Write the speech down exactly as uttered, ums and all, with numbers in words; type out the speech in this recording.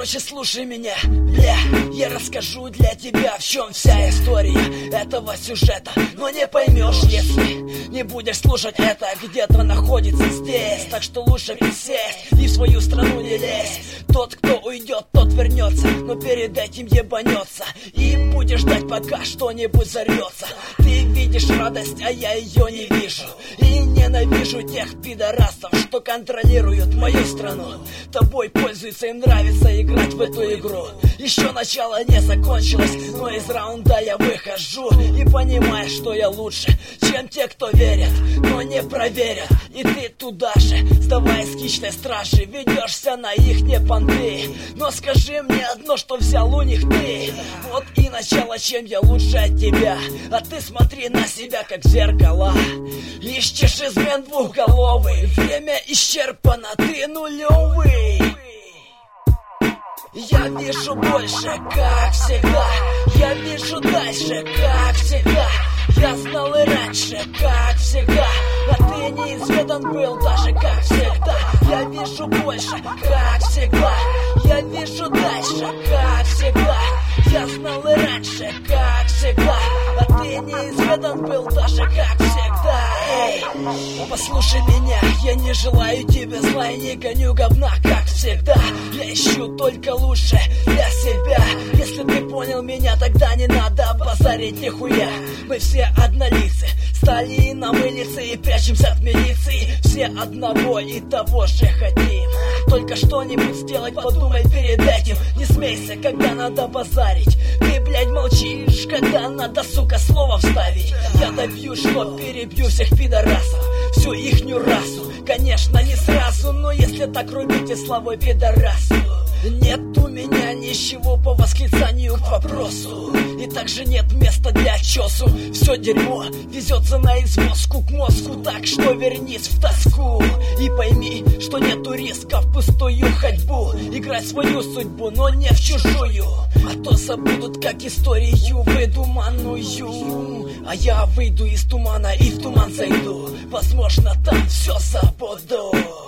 Короче, слушай меня, бля, я расскажу для тебя, в чем вся история этого сюжета. Но не поймешь, если не будешь слушать, это где-то находится здесь. Так что лучше присесть и в свою страну не лезь. Тот, кто уйдет, тот вернется, но перед этим ебанется. И будешь ждать, пока что-нибудь взорвется. Ты видишь радость, а я ее не вижу. И ненавижу тех пидорасов, что контролируют мою страну. Тобой пользуются, им нравится играть в эту игру. Еще начало не закончилось, но из раунда я выхожу и понимаю, что я лучше, чем те, кто верят, но не проверят. И ты туда же, сдавая скичной стражи, ведешься на их не понты. Но скажи мне одно, что взял у них ты. Вот и начало, чем я лучше от тебя. А ты смотри на себя, как в зеркало. Ищешь измен двухголовый. Время исчерпано, ты нулевый. Я вижу больше, как всегда. Я вижу дальше, как всегда. Я знал и раньше, как всегда. А ты неизведан был даже, как всегда. Я вижу больше, как всегда. Я вижу дальше, как всегда. Я знал и раньше, как всегда. А ты неизведан был даже, как всегда. Эй, послушай меня, я не желаю тебе зла и не гоню говна, как всегда. Я ищу только лучше для себя. Если ты понял меня, тогда не надо базарить нихуя. Мы все однолицы, стали на мылице и прячемся от милиции. Все одного и того же хотим. Только что-нибудь сделать, подумай перед этим. Не смейся, когда надо базарить. Ты, блядь, молчишь, когда надо, сука, слово вставить. Я добью, что перебью всех пидорасов, всю ихнюю расу. Конечно, не сразу, но если так рубите славой пидорасу. Нет у меня ничего по восклицанию к вопросу. И также нет места для чесу. Все дерьмо везется на извозку к мозгу. Так что вернись в тоску и пойми, что нету риска в пустую ходьбу. Играть свою судьбу, но не в чужую. А то забудут как историю выдуманную. А я выйду из тумана и в туман зайду. Возможно, там все забуду.